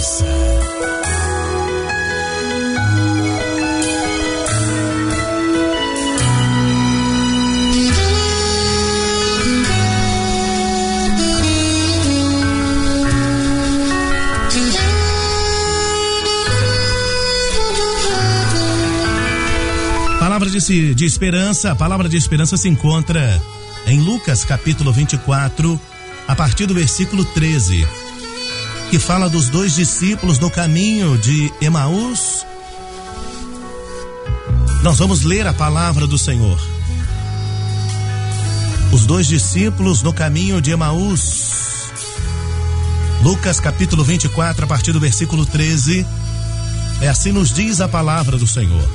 esperança. De esperança, a palavra de esperança se encontra em Lucas capítulo 24, a partir do versículo 13, que fala dos dois discípulos no caminho de Emaús. Nós vamos ler a palavra do Senhor. Os dois discípulos no caminho de Emaús. Lucas capítulo 24, a partir do versículo 13, assim nos diz a palavra do Senhor.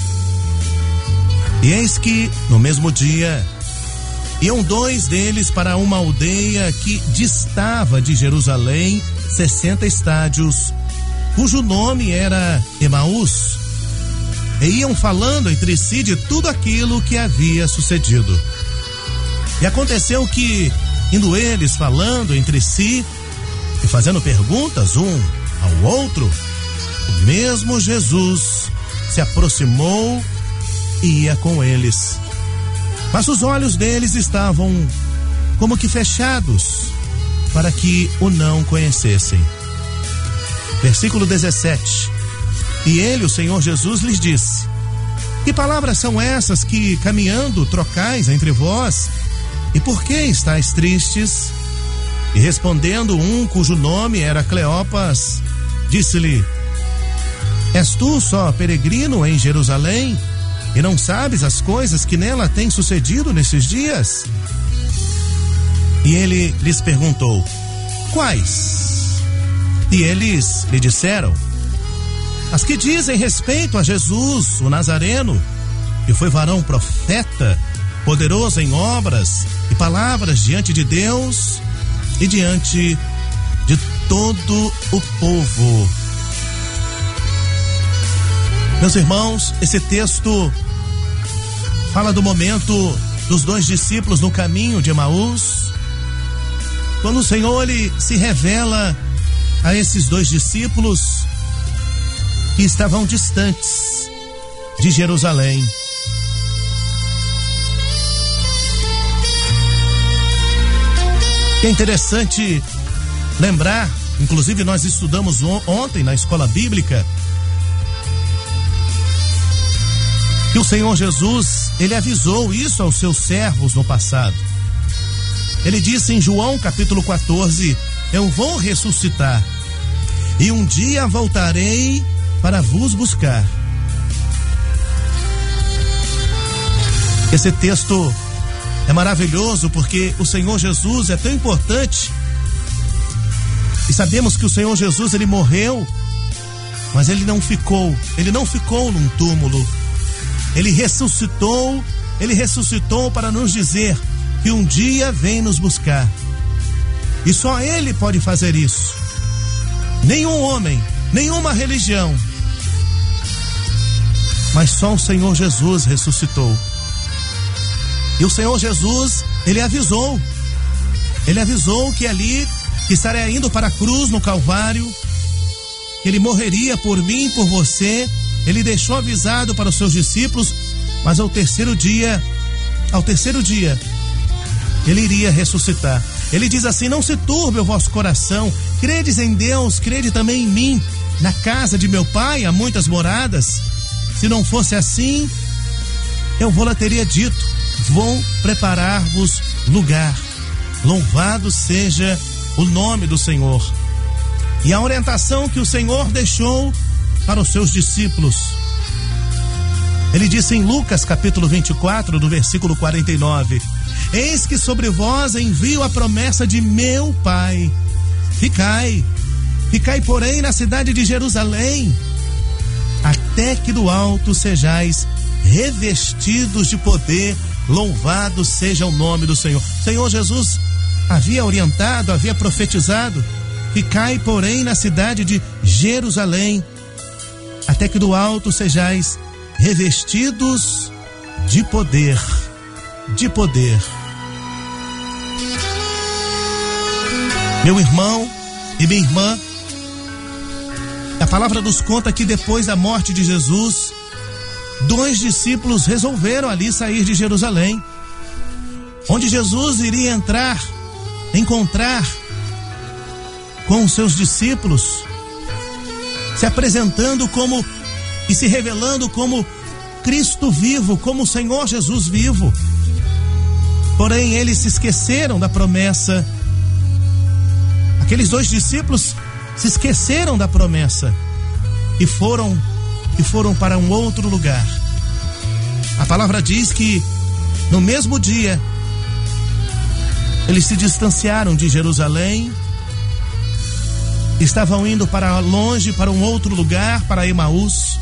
E eis que, no mesmo dia, iam dois deles para uma aldeia que distava de Jerusalém 60 estádios, cujo nome era Emaús, e iam falando entre si de tudo aquilo que havia sucedido. E aconteceu que, indo eles falando entre si e fazendo perguntas um ao outro, o mesmo Jesus se aproximou e ia com eles. Mas os olhos deles estavam como que fechados, para que o não conhecessem. Versículo 17. E ele, o Senhor Jesus, lhes disse: que palavras são essas que, caminhando, trocais entre vós? E por que estáis tristes? E respondendo um, cujo nome era Cleopas, disse-lhe: és tu só peregrino em Jerusalém? E não sabes as coisas que nela têm sucedido nesses dias? E ele lhes perguntou: quais? E eles lhe disseram: as que dizem respeito a Jesus, o Nazareno, que foi varão profeta, poderoso em obras e palavras diante de Deus e diante de todo o povo. Meus irmãos, esse texto fala do momento dos dois discípulos no caminho de Emaús, quando o Senhor ele se revela a esses dois discípulos que estavam distantes de Jerusalém. É interessante lembrar, inclusive nós estudamos ontem na escola bíblica, que o Senhor Jesus, ele avisou isso aos seus servos no passado. Ele disse em João capítulo 14: eu vou ressuscitar e um dia voltarei para vos buscar. Esse texto é maravilhoso porque o Senhor Jesus é tão importante. E sabemos que o Senhor Jesus, ele morreu, mas ele não ficou num túmulo. Ele ressuscitou para nos dizer que um dia vem nos buscar. E só ele pode fazer isso. Nenhum homem, nenhuma religião. Mas só o Senhor Jesus ressuscitou. E o Senhor Jesus, ele avisou que ali, que estaria indo para a cruz no Calvário, que ele morreria por mim, por você. Ele deixou avisado para os seus discípulos, mas ao terceiro dia, ele iria ressuscitar. Ele diz assim: não se turbe o vosso coração, credes em Deus, crede também em mim. Na casa de meu pai há muitas moradas. Se não fosse assim, eu vou-lhe teria dito: vou preparar-vos lugar. Louvado seja o nome do Senhor. E a orientação que o Senhor deixou para os seus discípulos, ele disse em Lucas capítulo 24, do versículo 49: eis que sobre vós envio a promessa de meu Pai. Ficai, porém, na cidade de Jerusalém, até que do alto sejais revestidos de poder. Louvado seja o nome do Senhor. O Senhor Jesus havia orientado, havia profetizado: ficai, porém, na cidade de Jerusalém, até que do alto sejais revestidos de poder. De poder. Meu irmão e minha irmã, A palavra nos conta que depois da morte de Jesus, 2 discípulos resolveram ali sair de Jerusalém, onde Jesus iria encontrar com os seus discípulos, se apresentando e se revelando como Cristo vivo, como o Senhor Jesus vivo. Porém, eles se esqueceram da promessa. Aqueles 2 discípulos se esqueceram da promessa e foram para um outro lugar. A palavra diz que no mesmo dia eles se distanciaram de Jerusalém, estavam indo para longe, para um outro lugar, para Emaús,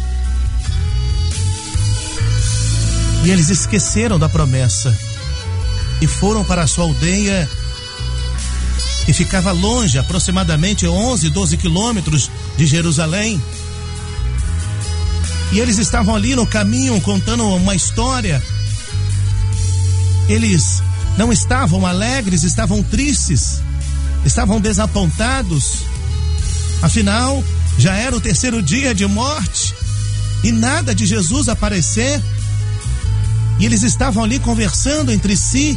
e eles esqueceram da promessa e foram para a sua aldeia, que ficava longe, aproximadamente 11, 12 quilômetros de Jerusalém. E eles estavam ali no caminho contando uma história. Eles não estavam alegres, estavam tristes, estavam desapontados. Afinal, já era o 3º dia de morte e nada de Jesus aparecer. E eles estavam ali conversando entre si.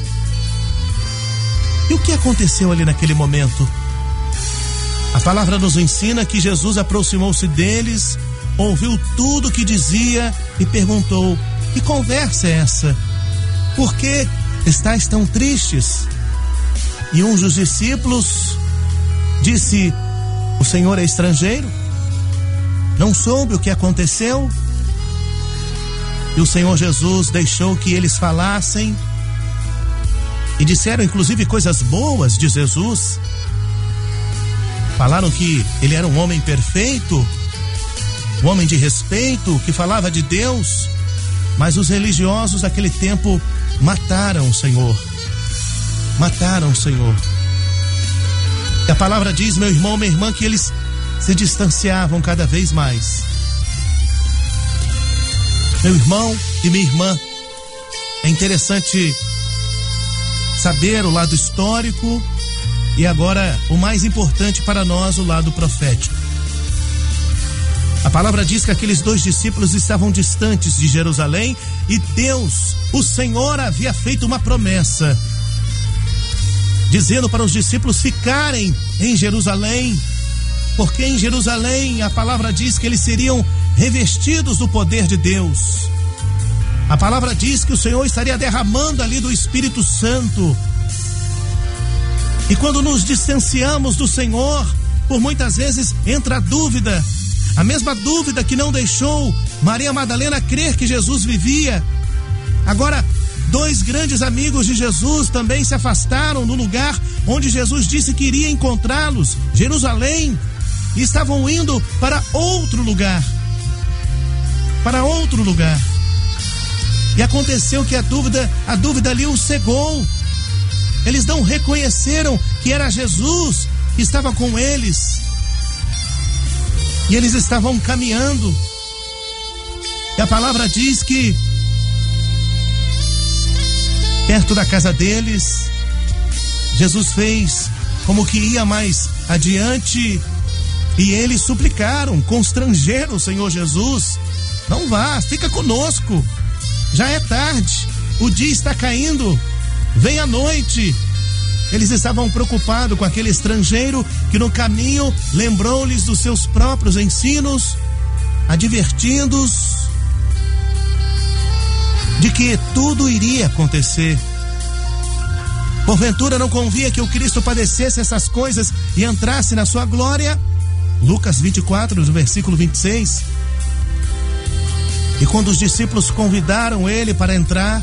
E o que aconteceu ali naquele momento? A palavra nos ensina que Jesus aproximou-se deles, ouviu tudo o que dizia e perguntou: que conversa é essa? Por que estáis tão tristes? E um dos discípulos disse: o Senhor é estrangeiro? Não soube o que aconteceu? E o Senhor Jesus deixou que eles falassem e disseram inclusive coisas boas de Jesus. Falaram que ele era um homem perfeito, um homem de respeito, que falava de Deus. Mas os religiosos daquele tempo mataram o Senhor. Mataram o Senhor. E a palavra diz, meu irmão, minha irmã, que eles se distanciavam cada vez mais. Meu irmão e minha irmã, é interessante saber o lado histórico e agora o mais importante para nós, o lado profético. A palavra diz que aqueles 2 discípulos estavam distantes de Jerusalém e Deus, o Senhor, havia feito uma promessa, dizendo para os discípulos ficarem em Jerusalém, porque em Jerusalém a palavra diz que eles seriam revestidos do poder de Deus. A palavra diz que o Senhor estaria derramando ali do Espírito Santo. E quando nos distanciamos do Senhor, por muitas vezes entra a dúvida, a mesma dúvida que não deixou Maria Madalena crer que Jesus vivia. Agora, 2 grandes amigos de Jesus também se afastaram do lugar onde Jesus disse que iria encontrá-los, Jerusalém, e estavam indo para outro lugar. Para outro lugar. E aconteceu que a dúvida ali os cegou. Eles não reconheceram que era Jesus que estava com eles. E eles estavam caminhando. E a palavra diz que perto da casa deles, Jesus fez como que ia mais adiante e eles suplicaram, constrangeram o Senhor Jesus: não vá, fica conosco, já é tarde, o dia está caindo, vem a noite. Eles estavam preocupados com aquele estrangeiro que no caminho lembrou-lhes dos seus próprios ensinos, advertindo-os de que tudo iria acontecer. Porventura não convia que o Cristo padecesse essas coisas e entrasse na sua glória? Lucas 24, no versículo 26. E quando os discípulos convidaram ele para entrar,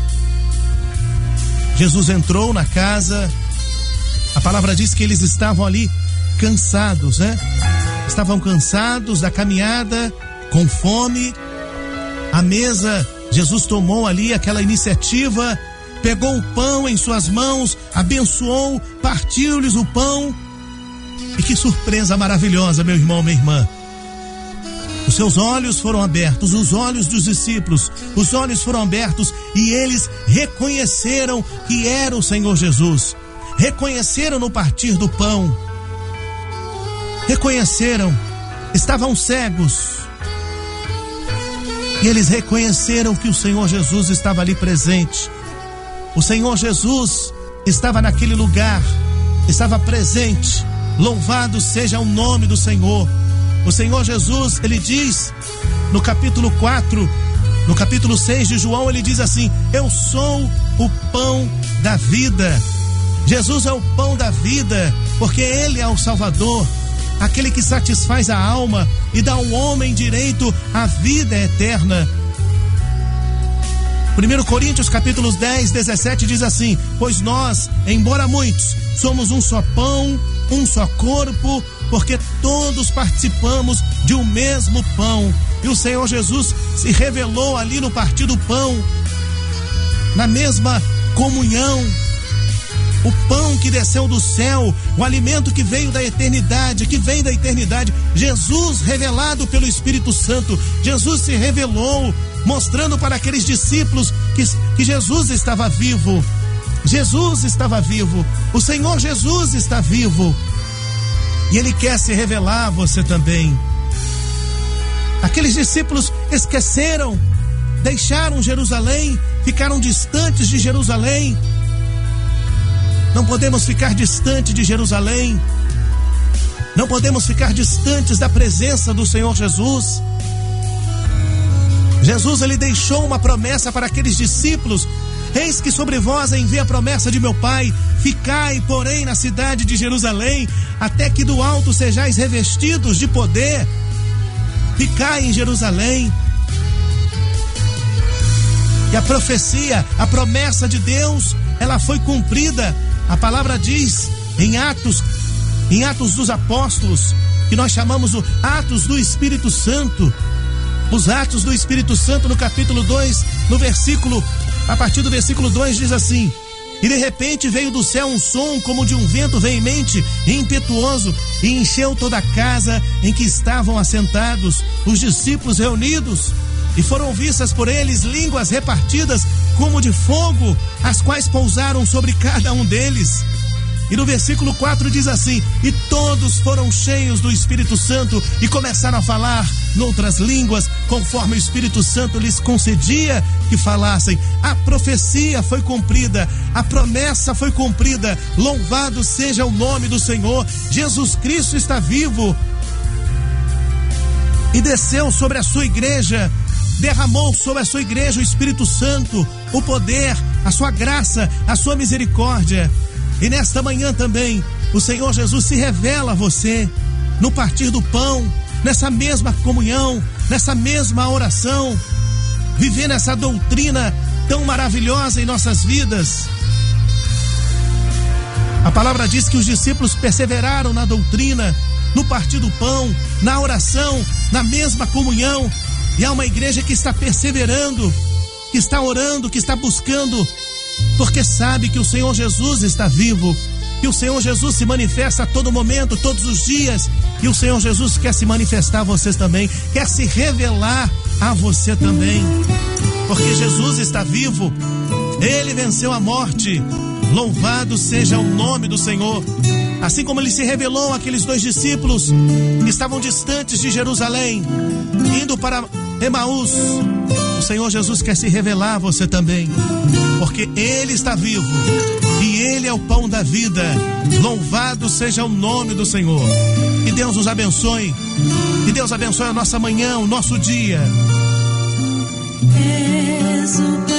Jesus entrou na casa. A palavra diz que eles estavam ali cansados, né? Estavam cansados da caminhada, com fome. A mesa, Jesus tomou ali aquela iniciativa, pegou o pão em suas mãos, abençoou, partiu-lhes o pão. E que surpresa maravilhosa, meu irmão, minha irmã. Os seus olhos foram abertos, os olhos dos discípulos, os olhos foram abertos e eles reconheceram que era o Senhor Jesus. Reconheceram no partir do pão. Reconheceram. estavam cegos. E eles reconheceram que o Senhor Jesus estava ali presente. O Senhor Jesus estava naquele lugar, estava presente. Louvado seja o nome do Senhor. O Senhor Jesus, ele diz no capítulo 4, no capítulo 6 de João, ele diz assim: eu sou o pão da vida. Jesus é o pão da vida, porque ele é o Salvador, aquele que satisfaz a alma e dá ao homem direito à vida eterna. 1 Coríntios capítulo 10, 17 diz assim: pois nós, embora muitos, somos um só pão, um só corpo, porque todos participamos de um mesmo pão. E o Senhor Jesus se revelou ali no partir do pão, na mesma comunhão. O pão que desceu do céu, o alimento que veio da eternidade, que vem da eternidade. Jesus revelado pelo Espírito Santo. Jesus se revelou, mostrando para aqueles discípulos que Jesus estava vivo. Jesus estava vivo. O Senhor Jesus está vivo. E Ele quer se revelar a você também. Aqueles discípulos esqueceram, deixaram Jerusalém, ficaram distantes de Jerusalém. Não podemos ficar distante de Jerusalém. Não podemos ficar distantes da presença do Senhor Jesus. Jesus, ele deixou uma promessa para aqueles discípulos: eis que sobre vós enviei a promessa de meu Pai, ficai, porém, na cidade de Jerusalém, até que do alto sejais revestidos de poder. Ficai em Jerusalém. E a profecia, a promessa de Deus, ela foi cumprida. A palavra diz em Atos dos Apóstolos, que nós chamamos o Atos do Espírito Santo. Os Atos do Espírito Santo, no capítulo 2, a partir do versículo 2 diz assim: e de repente veio do céu um som como de um vento veemente e impetuoso, e encheu toda a casa em que estavam assentados os discípulos reunidos, e foram vistas por eles línguas repartidas como de fogo, as quais pousaram sobre cada um deles. E no versículo 4 diz assim: e todos foram cheios do Espírito Santo e começaram a falar noutras línguas, conforme o Espírito Santo lhes concedia que falassem. A profecia foi cumprida, a promessa foi cumprida. Louvado seja o nome do Senhor. Jesus Cristo está vivo e desceu sobre a sua igreja, derramou sobre a sua igreja o Espírito Santo, o poder, a sua graça, a sua misericórdia. E nesta manhã também, o Senhor Jesus se revela a você, no partir do pão, nessa mesma comunhão, nessa mesma oração, vivendo essa doutrina tão maravilhosa em nossas vidas. A palavra diz que os discípulos perseveraram na doutrina, no partir do pão, na oração, na mesma comunhão. E há uma igreja que está perseverando, que está orando, que está buscando, porque sabe que o Senhor Jesus está vivo, que o Senhor Jesus se manifesta a todo momento, todos os dias, e o Senhor Jesus quer se manifestar a vocês também, quer se revelar a você também, porque Jesus está vivo, Ele venceu a morte. Louvado seja o nome do Senhor. Assim como Ele se revelou àqueles dois discípulos que estavam distantes de Jerusalém, indo para Emaús, o Senhor Jesus quer se revelar a você também, porque Ele está vivo e Ele é o pão da vida. Louvado seja o nome do Senhor. Que Deus nos abençoe, que Deus abençoe a nossa manhã, o nosso dia.